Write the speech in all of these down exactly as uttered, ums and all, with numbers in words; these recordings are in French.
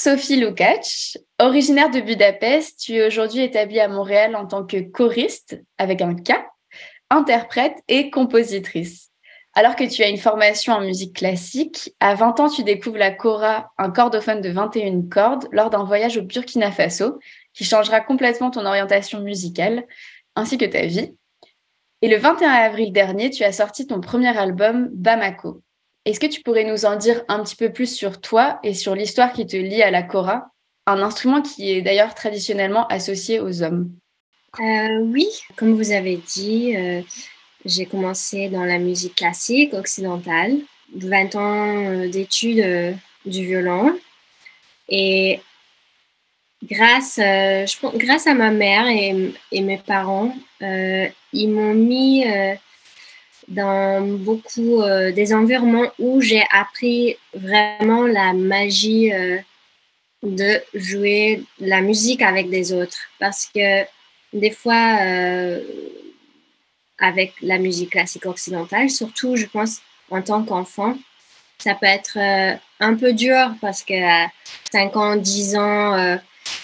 Sophie Lukács. Originaire de Budapest, tu es aujourd'hui établie à Montréal en tant que choriste, avec un K, interprète et compositrice. Alors que tu as une formation en musique classique, à vingt ans, tu découvres la kora, un cordophone de vingt et une cordes, lors d'un voyage au Burkina Faso, qui changera complètement ton orientation musicale, ainsi que ta vie. Et le vingt et un avril dernier, tu as sorti ton premier album, Bamako. Est-ce que tu pourrais nous en dire un petit peu plus sur toi et sur l'histoire qui te lie à la kora, un instrument qui est d'ailleurs traditionnellement associé aux hommes? Euh, oui, comme vous avez dit, euh, j'ai commencé dans la musique classique occidentale, vingt ans d'études euh, du violon. Et grâce, euh, je pense, grâce à ma mère et, et mes parents, euh, ils m'ont mis euh, dans beaucoup euh, des environnements où j'ai appris vraiment la magie euh, de jouer la musique avec des autres. Parce que des fois, euh, avec la musique classique occidentale, surtout, je pense, en tant qu'enfant, ça peut être euh, un peu dur parce que à cinq ans, dix ans, euh,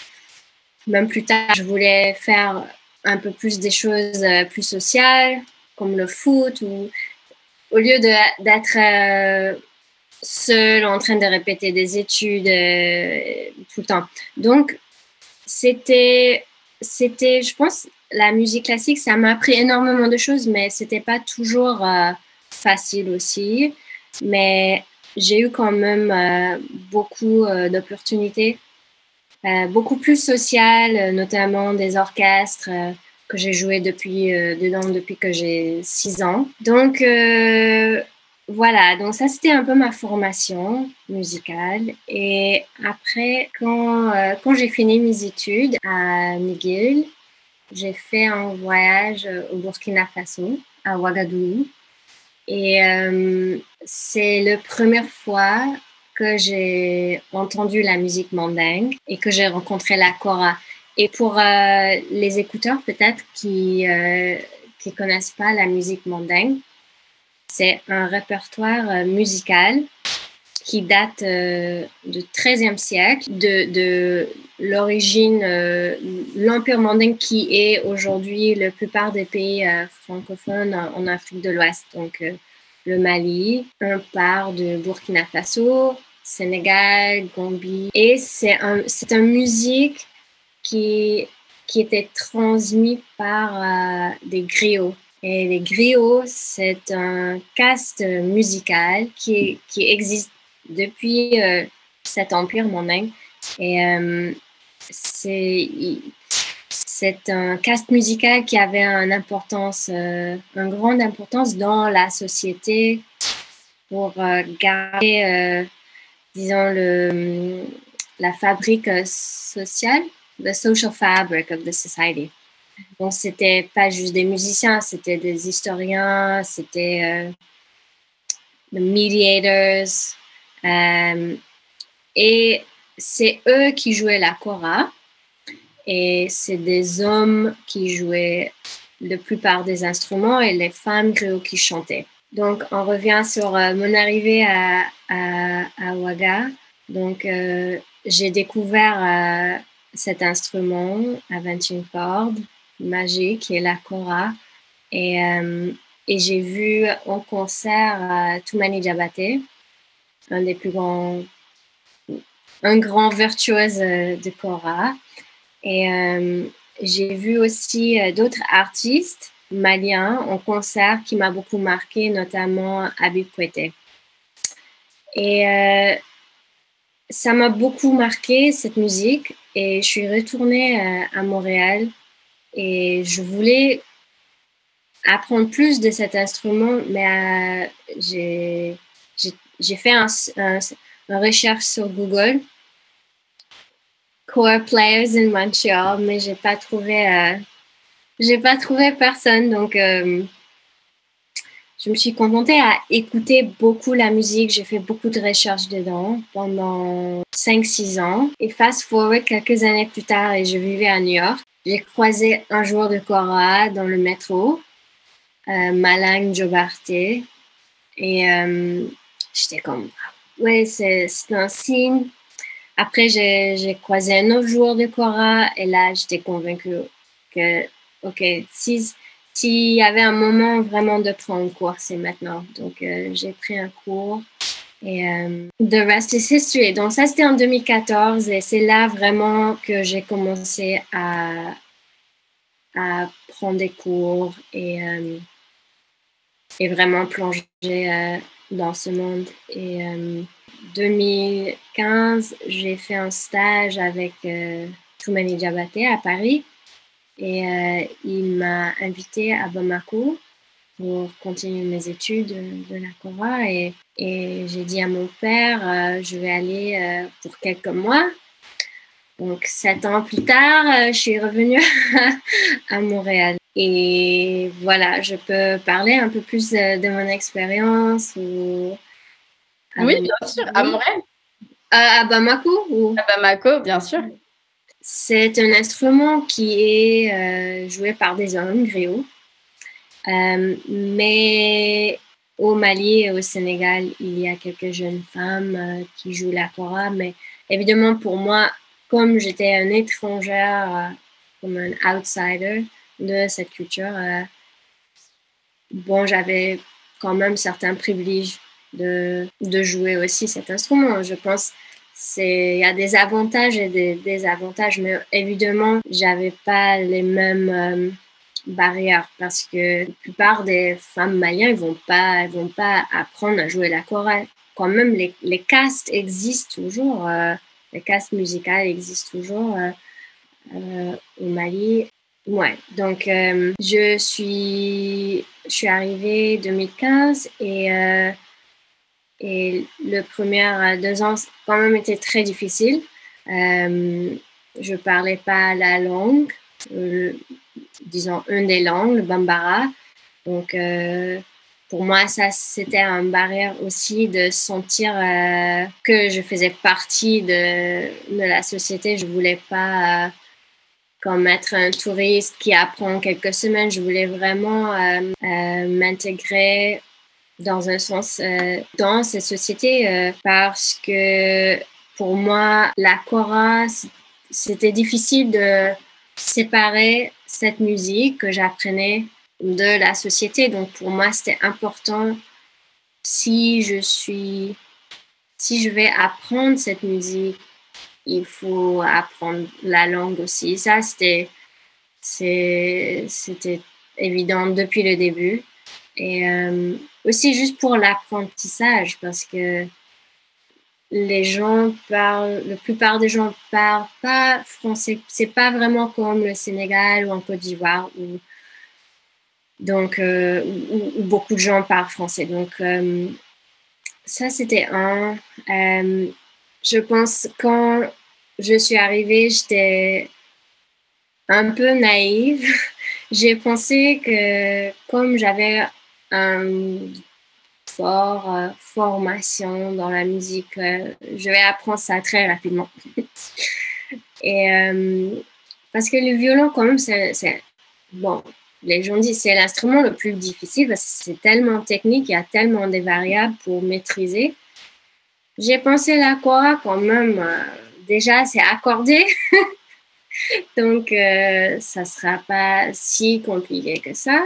même plus tard, je voulais faire un peu plus des choses euh, plus sociales, comme le foot, ou au lieu de, d'être euh, seule en train de répéter des études euh, tout le temps. Donc, c'était, c'était, je pense, la musique classique, ça m'a appris énormément de choses, mais c'était pas toujours euh, facile aussi. Mais j'ai eu quand même euh, beaucoup euh, d'opportunités, euh, beaucoup plus sociales, notamment des orchestres euh, que j'ai joué depuis, euh, dedans depuis que j'ai six ans. Donc, euh, voilà, donc ça c'était un peu ma formation musicale. Et après, quand, euh, quand j'ai fini mes études à McGill, j'ai fait un voyage au Burkina Faso, à Ouagadougou. Et euh, c'est la première fois que j'ai entendu la musique mandingue et que j'ai rencontré la kora. Et pour euh, les écouteurs peut-être qui euh, qui connaissent pas la musique mandingue, c'est un répertoire euh, musical qui date euh, du treizième siècle, de, de l'origine, euh, l'Empire mandingue qui est aujourd'hui la plupart des pays euh, francophones en, en Afrique de l'Ouest. Donc, euh, le Mali, un part de Burkina Faso, Sénégal, Gambie. Et c'est un, c'est une musique qui, qui était transmise par euh, des griots. Et les griots, c'est un caste musical qui, qui existe depuis euh, cet empire mandingue. Et euh, c'est, c'est un caste musical qui avait une importance, euh, une grande importance dans la société pour euh, garder, euh, disons, le, la fabrique sociale, the social fabric of the society. Donc, c'était pas juste des musiciens, c'était des historiens, c'était euh, des mediators. Euh, et c'est eux qui jouaient la kora. Et c'est des hommes qui jouaient la plupart des instruments et les femmes griots qui chantaient. Donc, on revient sur euh, mon arrivée à, à, à Ouaga. Donc, euh, j'ai découvert euh, cet instrument à vingt et une cordes, magique, qui est la kora. Et, euh, et j'ai vu en concert euh, Toumani Diabaté, un des plus grands, un grand virtuose euh, de kora. Et euh, j'ai vu aussi euh, d'autres artistes maliens en concert qui m'a beaucoup marqué, notamment Habib Kouété. Et euh, ça m'a beaucoup marqué, cette musique. Et je suis retournée euh, à Montréal et je voulais apprendre plus de cet instrument, mais euh, j'ai, j'ai, j'ai fait un, un, une recherche sur Google, Core Players in Montreal, mais j'ai pas trouvé, euh, j'ai pas trouvé personne. Donc, euh, je me suis contentée à écouter beaucoup la musique. J'ai fait beaucoup de recherches dedans pendant cinq six ans. Et fast forward quelques années plus tard, et je vivais à New York. J'ai croisé un joueur de kora dans le métro, euh, Malang Jobarté. Et euh, j'étais comme, ouais, c'est, c'est un signe après, j'ai, j'ai croisé un autre joueur de kora et là, j'étais convaincue que, OK, si, s'il y avait un moment vraiment de prendre un cours, c'est maintenant. Donc, euh, j'ai pris un cours et euh, The Rest is History. Donc, ça, c'était en deux mille quatorze et c'est là vraiment que j'ai commencé à, à prendre des cours et, euh, et vraiment plonger euh, dans ce monde. Et euh, deux mille quinze, j'ai fait un stage avec euh, Toumani Diabaté à Paris et euh, il m'a invité à Bamako pour continuer mes études de la kora et, et j'ai dit à mon père euh, je vais aller euh, pour quelques mois. Donc sept ans plus tard, euh, je suis revenue à Montréal. Et voilà, je peux parler un peu plus de, de mon expérience ou Oui, bien sûr, à Montréal. À, à Bamako ou... À Bamako, bien sûr. C'est un instrument qui est euh, joué par des hommes, griot. Euh, mais au Mali et au Sénégal, il y a quelques jeunes femmes euh, qui jouent la kora. Mais évidemment, pour moi, comme j'étais une étrangère, euh, comme un outsider de cette culture, euh, bon, j'avais quand même certains privilèges de, de jouer aussi cet instrument. Je pense il y a des avantages et des désavantages, mais évidemment, j'avais pas les mêmes euh, barrières parce que la plupart des femmes maliennes, elles vont pas, elles vont pas apprendre à jouer la kora. Quand même, les, les castes existent toujours, euh, les castes musicales existent toujours euh, euh, au Mali. Ouais, donc euh, je suis, je suis arrivée en deux mille quinze et euh, et le premier deux ans, quand même, était très difficile. Euh, je parlais pas la langue, euh, disons une des langues, le bambara. Donc, euh, pour moi, ça, c'était une barrière aussi de sentir euh, que je faisais partie de, de la société. Je voulais pas... Euh, comme être un touriste qui apprend quelques semaines. Je voulais vraiment euh, euh, m'intégrer dans un sens euh, dans cette société euh, parce que pour moi, la kora, c'était difficile de séparer cette musique que j'apprenais de la société. Donc pour moi, c'était important si je suis, si je vais apprendre cette musique, il faut apprendre la langue aussi. Ça, c'était, c'est, c'était évident depuis le début. Et euh, aussi juste pour l'apprentissage, parce que les gens parlent, la plupart des gens parlent pas français. C'est pas vraiment comme le Sénégal ou en Côte d'Ivoire où donc euh, où, où beaucoup de gens parlent français. Donc euh, ça c'était un. Euh, je pense quand je suis arrivée, j'étais un peu naïve. J'ai pensé que comme j'avais un fort euh, formation dans la musique, euh, je vais apprendre ça très rapidement. Et euh, parce que le violon, quand même, c'est, c'est bon. Les gens disent c'est l'instrument le plus difficile parce que c'est tellement technique, il y a tellement de variables pour maîtriser. J'ai pensé la kora quand même, euh, déjà c'est accordé, donc euh, ça sera pas si compliqué que ça.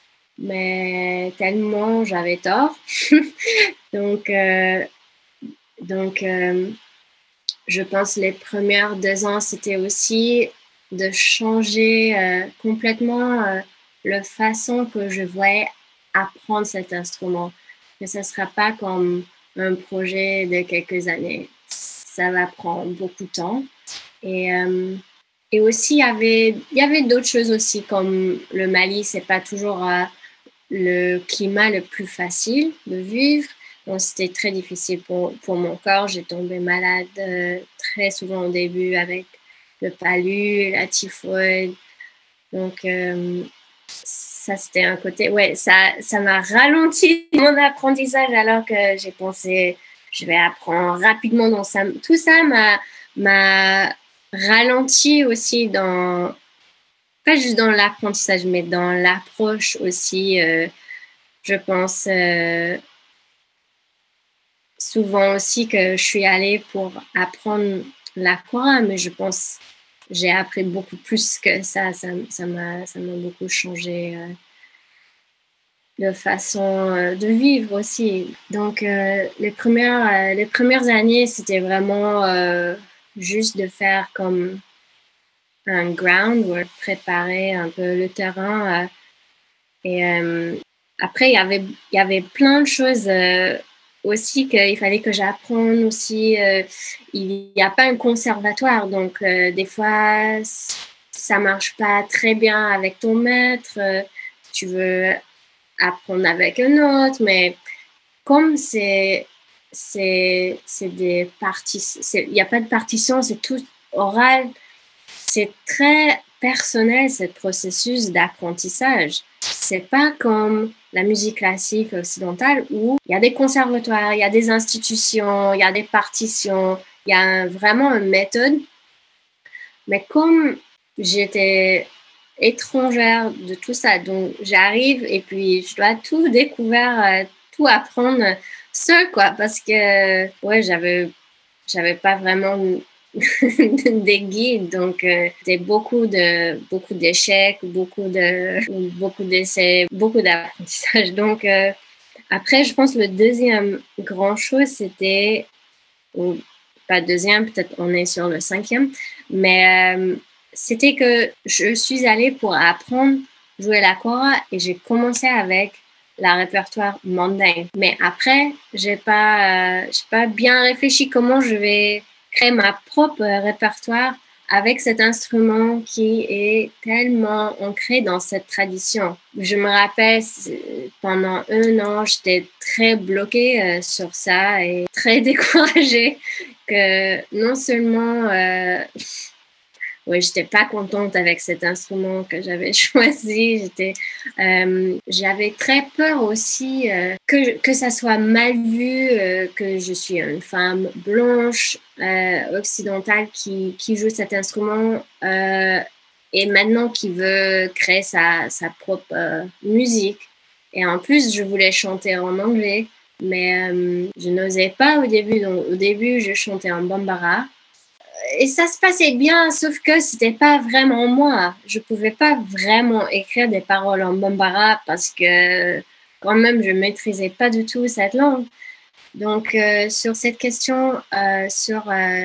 Mais tellement j'avais tort. donc, euh, donc euh, je pense les premières deux ans, c'était aussi de changer euh, complètement euh, la façon que je voyais apprendre cet instrument. Que ce ne sera pas comme un projet de quelques années. Ça va prendre beaucoup de temps. Et, euh, et aussi, il y avait, il y avait d'autres choses aussi, comme le Mali, ce n'est pas toujours euh, le climat le plus facile de vivre. Donc, c'était très difficile pour, pour mon corps. J'ai tombé malade euh, très souvent au début avec le palu, la typhoïde. Donc, euh, ça, c'était un côté... Ouais, ça, ça m'a ralenti mon apprentissage alors que j'ai pensé, je vais apprendre rapidement. Dans ça. Tout ça m'a, m'a ralenti aussi dans... Pas juste dans l'apprentissage, mais dans l'approche aussi, euh, je pense... Euh, souvent aussi que je suis allée pour apprendre la kora, mais je pense que j'ai appris beaucoup plus que ça. Ça, ça m'a, ça m'a beaucoup changé euh, de façon euh, de vivre aussi. Donc, euh, les, premières, euh, les premières années, c'était vraiment euh, juste de faire comme un groundwork, préparer un peu le terrain. Euh, et euh, après, il y avait, il y avait plein de choses euh, aussi qu'il fallait que j'apprenne aussi. Euh, il n'y a pas un conservatoire, donc euh, des fois, ça marche pas très bien avec ton maître. Euh, tu veux apprendre avec un autre, mais comme c'est c'est c'est des parties, il n'y a pas de partition, c'est tout oral, c'est très personnel ce processus d'apprentissage. C'est pas comme la musique classique occidentale où il y a des conservatoires, il y a des institutions, il y a des partitions, il y a un, vraiment une méthode. Mais comme j'étais étrangère de tout ça, donc j'arrive et puis je dois tout découvrir, euh, tout apprendre seule, quoi, parce que ouais, j'avais j'avais pas vraiment des guides, donc euh, c'était beaucoup de beaucoup d'échecs, beaucoup de beaucoup d'essais, beaucoup d'apprentissage. Donc euh, après, je pense que le deuxième grand chose, c'était, ou pas deuxième, peut-être on est sur le cinquième, mais euh, c'était que je suis allée pour apprendre à jouer la kora et j'ai commencé avec la répertoire mandingue. Mais après, j'ai pas, euh, j'ai pas bien réfléchi comment je vais créer ma propre répertoire avec cet instrument qui est tellement ancré dans cette tradition. Je me rappelle, pendant un an, j'étais très bloquée euh, sur ça et très découragée que non seulement euh, ouais, j'étais pas contente avec cet instrument que j'avais choisi. J'étais, euh, j'avais très peur aussi euh, que que ça soit mal vu, euh, que je suis une femme blanche euh, occidentale qui qui joue cet instrument euh, et maintenant qui veut créer sa sa propre euh, musique. Et en plus, je voulais chanter en anglais, mais euh, je n'osais pas au début. Donc, au début, je chantais en bambara. Et ça se passait bien, sauf que c'était pas vraiment moi. Je pouvais pas vraiment écrire des paroles en bambara parce que quand même je maîtrisais pas du tout cette langue. Donc euh, sur cette question euh, sur euh,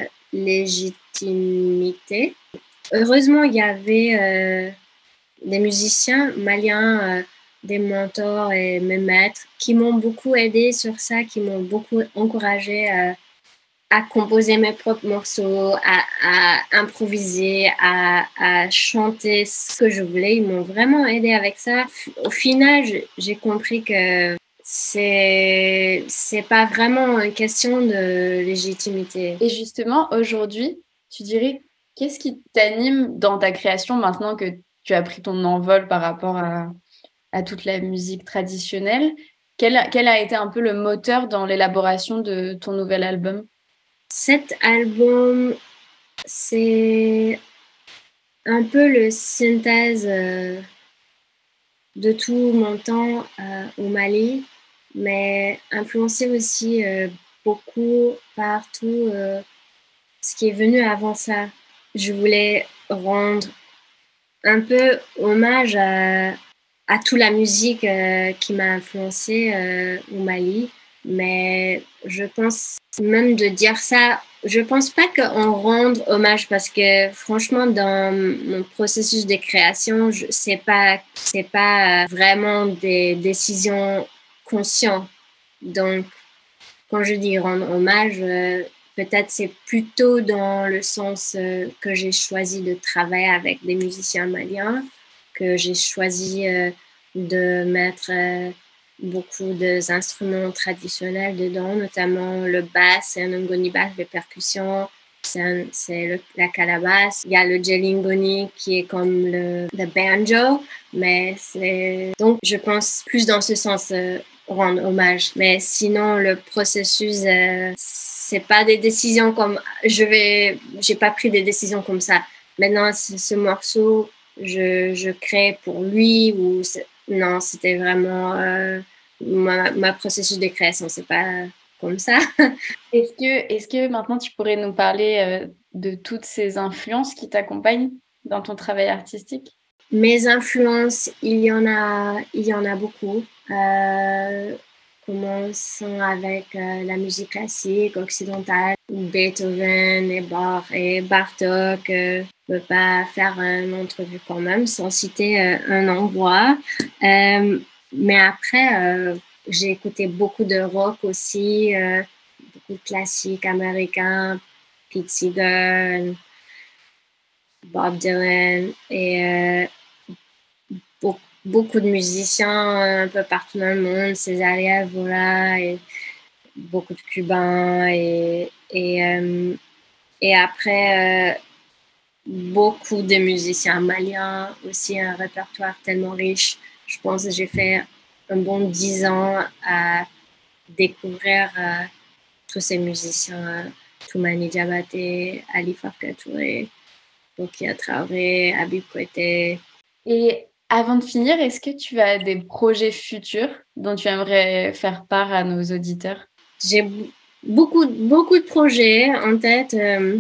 légitimité, heureusement il y avait euh, des musiciens maliens, euh, des mentors et mes maîtres qui m'ont beaucoup aidé sur ça, qui m'ont beaucoup encouragé euh, à composer mes propres morceaux, à, à improviser, à, à chanter ce que je voulais. Ils m'ont vraiment aidé avec ça. Au final, j'ai compris que c'est c'est pas vraiment une question de légitimité. Et justement, aujourd'hui, tu dirais, qu'est-ce qui t'anime dans ta création maintenant que tu as pris ton envol par rapport à, à toute la musique traditionnelle? Quel, quel a été un peu le moteur dans l'élaboration de ton nouvel album? Cet album, c'est un peu le synthèse euh, de tout mon temps euh, au Mali, mais influencé aussi euh, beaucoup par tout euh, ce qui est venu avant ça. Je voulais rendre un peu hommage à, à toute la musique euh, qui m'a influencée euh, au Mali, mais je pense même de dire ça, je pense pas qu'on rende hommage parce que franchement dans mon processus de création, je c'est pas c'est pas vraiment des décisions conscientes. Donc quand je dis rendre hommage, euh, peut-être c'est plutôt dans le sens euh, que j'ai choisi de travailler avec des musiciens maliens, que j'ai choisi euh, de mettre euh, beaucoup d'instruments traditionnels dedans, notamment le bass, c'est un ngoni bass, les percussions, c'est la calabasse. Il y a le jelingoni qui est comme le, le banjo, mais c'est... Donc, je pense plus dans ce sens, euh, rendre hommage. Mais sinon, le processus, euh, c'est pas des décisions comme... Je vais... J'ai pas pris des décisions comme ça. Maintenant, ce morceau, je, je crée pour lui ou... Non, c'était vraiment... Euh, ma, ma processus de création, c'est pas... comme ça. Est-ce que, est-ce que maintenant tu pourrais nous parler euh, de toutes ces influences qui t'accompagnent dans ton travail artistique? Mes influences, il y en a, il y en a beaucoup. Euh, commençons avec euh, la musique classique occidentale, Beethoven et, Bar et Bartók. Euh, je ne peux pas faire une entrevue quand même sans citer euh, un endroit. Euh, mais après, euh, j'ai écouté beaucoup de rock aussi, euh, beaucoup de classiques américains, Pete Seeger, Bob Dylan et euh, Be- beaucoup de musiciens euh, un peu partout dans le monde, Césaria Evora et beaucoup de Cubains et, et, euh, et après euh, beaucoup de musiciens maliens, aussi un répertoire tellement riche. Je pense que j'ai fait un bon dix ans à découvrir euh, tous ces musiciens, euh, Toumani Diabaté, Ali Farka Touré, Rokia Traoré, Habib Kouete. Et avant de finir, est-ce que tu as des projets futurs dont tu aimerais faire part à nos auditeurs? J'ai beaucoup, beaucoup de projets en tête euh,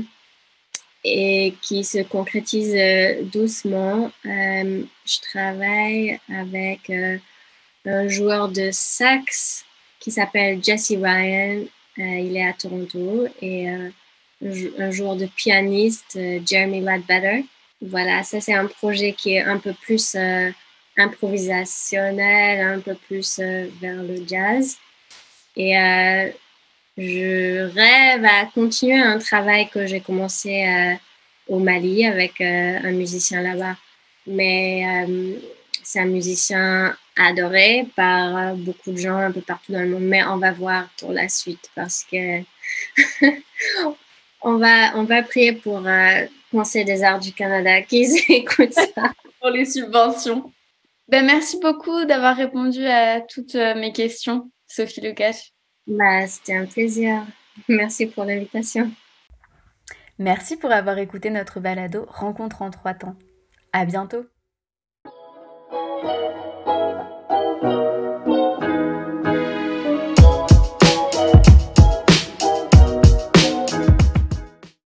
et qui se concrétisent euh, doucement. Euh, je travaille avec euh, un joueur de sax qui s'appelle Jesse Ryan. Euh, il est à Toronto et euh, un joueur de pianiste, euh, Jeremy Ledbetter. Voilà, ça c'est un projet qui est un peu plus euh, improvisationnel, un peu plus euh, vers le jazz. Et euh, je rêve à continuer un travail que j'ai commencé euh, au Mali avec euh, un musicien là-bas. Mais euh, c'est un musicien adoré par euh, beaucoup de gens un peu partout dans le monde. Mais on va voir pour la suite parce que on va, on va prier pour euh, Conseil des arts du Canada qu'ils écoutent ça. Pour les subventions. Ben, merci beaucoup d'avoir répondu à toutes euh, mes questions, Sophie Lecache. Bah, c'était un plaisir. Merci pour l'invitation. Merci pour avoir écouté notre balado Rencontre en trois temps. À bientôt.